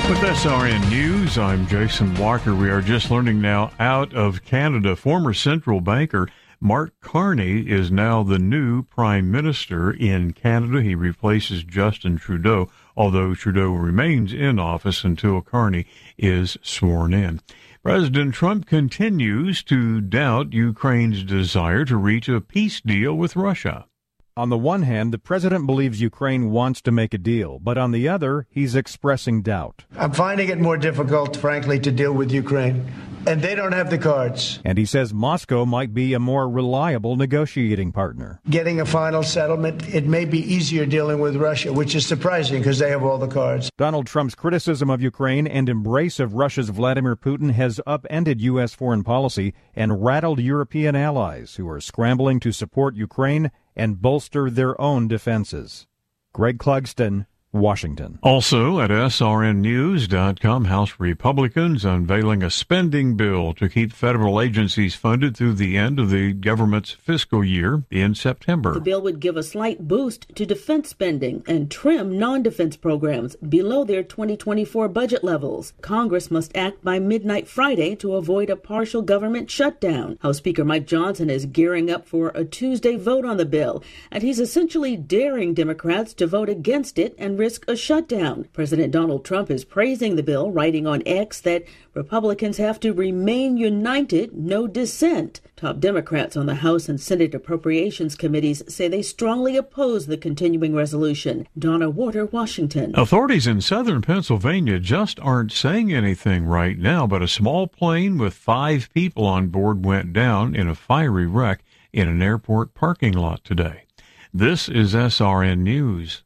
With SRN News, I'm Jason Walker. We are just learning now out of Canada. Former central banker Mark Carney is now the new prime minister in Canada. He replaces Justin Trudeau, although Trudeau remains in office until Carney is sworn in. President Trump continues to doubt Ukraine's desire to reach a peace deal with Russia. On the one hand, the president believes Ukraine wants to make a deal, but on the other, he's expressing doubt. I'm finding it more difficult, frankly, to deal with Ukraine, and they don't have the cards. And he says Moscow might be a more reliable negotiating partner. Getting a final settlement, it may be easier dealing with Russia, which is surprising because they have all the cards. Donald Trump's criticism of Ukraine and embrace of Russia's Vladimir Putin has upended U.S. foreign policy and rattled European allies who are scrambling to support Ukraine and bolster their own defenses. Greg Clugston, Washington. Also at srnnews.com, House Republicans unveiling a spending bill to keep federal agencies funded through the end of the government's fiscal year in September. The bill would give a slight boost to defense spending and trim non-defense programs below their 2024 budget levels. Congress must act by midnight Friday to avoid a partial government shutdown. House Speaker Mike Johnson is gearing up for a Tuesday vote on the bill, and he's essentially daring Democrats to vote against it and risk a shutdown. President Donald Trump is praising the bill, writing on X that Republicans have to remain united, no dissent. Top Democrats on the House and Senate Appropriations Committees say they strongly oppose the continuing resolution. Donna Warder, Washington. Authorities in southern Pennsylvania just aren't saying anything right now, but a small plane with 5 people on board went down in a fiery wreck in an airport parking lot today. This is SRN News.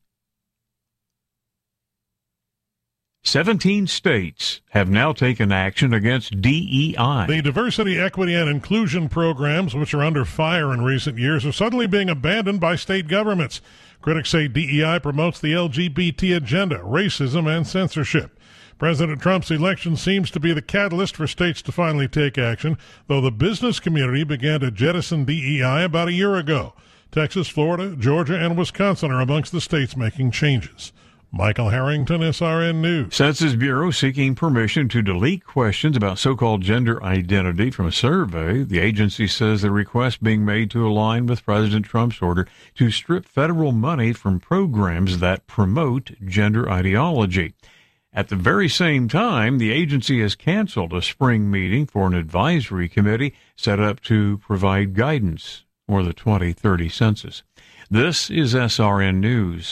17 states have now taken action against DEI. The diversity, equity, and inclusion programs, which are under fire in recent years, are suddenly being abandoned by state governments. Critics say DEI promotes the LGBT agenda, racism, and censorship. President Trump's election seems to be the catalyst for states to finally take action, though the business community began to jettison DEI about a year ago. Texas, Florida, Georgia, and Wisconsin are amongst the states making changes. Michael Harrington, SRN News. Census Bureau seeking permission to delete questions about so-called gender identity from a survey. The agency says the request being made to align with President Trump's order to strip federal money from programs that promote gender ideology. At the very same time, the agency has canceled a spring meeting for an advisory committee set up to provide guidance for the 2030 census. This is SRN News.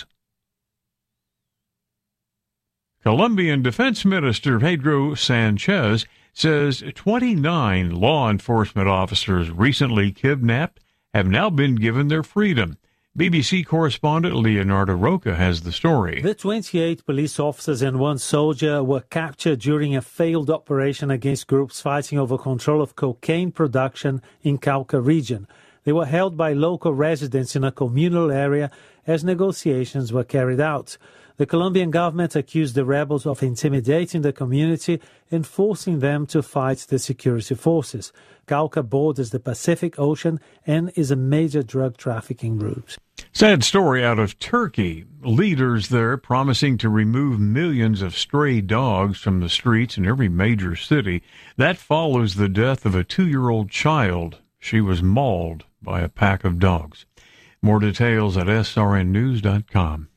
Colombian Defense Minister Pedro Sanchez says 29 law enforcement officers recently kidnapped have now been given their freedom. BBC correspondent Leonardo Roca has the story. The 28 police officers and 1 soldier were captured during a failed operation against groups fighting over control of cocaine production in Cauca region. They were held by local residents in a communal area as negotiations were carried out. The Colombian government accused the rebels of intimidating the community and forcing them to fight the security forces. Cauca borders the Pacific Ocean and is a major drug trafficking route. Sad story out of Turkey. Leaders there promising to remove millions of stray dogs from the streets in every major city. That follows the death of a 2-year-old child. She was mauled by a pack of dogs. More details at srnnews.com.